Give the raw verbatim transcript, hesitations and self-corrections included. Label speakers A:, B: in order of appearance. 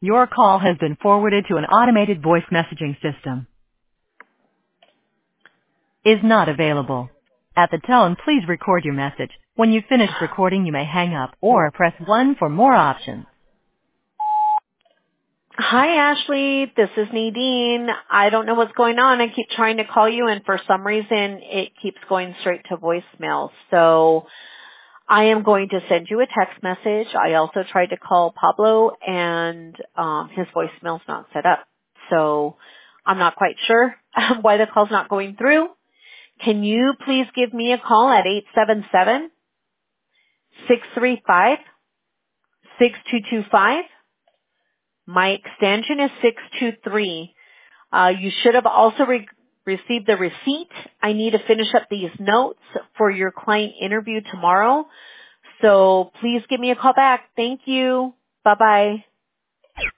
A: Your call has been forwarded to an automated voice messaging system. Is not available. At the tone, please record your message. When you've finished recording, you may hang up or press one for more options.
B: Hi, Ashley. This is Nadine. I don't know what's going on. I keep trying to call you, and for some reason, it keeps going straight to voicemail. So I am going to send you a text message. I also tried to call Pablo, and um, his voicemail's not set up. So I'm not quite sure why the call's not going through. Can you please give me a call at eight seven seven, six three five, six two two five? My extension is six two three. Uh, you should have also re- received the receipt. I need to finish up these notes for your client interview tomorrow. So please give me a call back. Thank you. Bye-bye.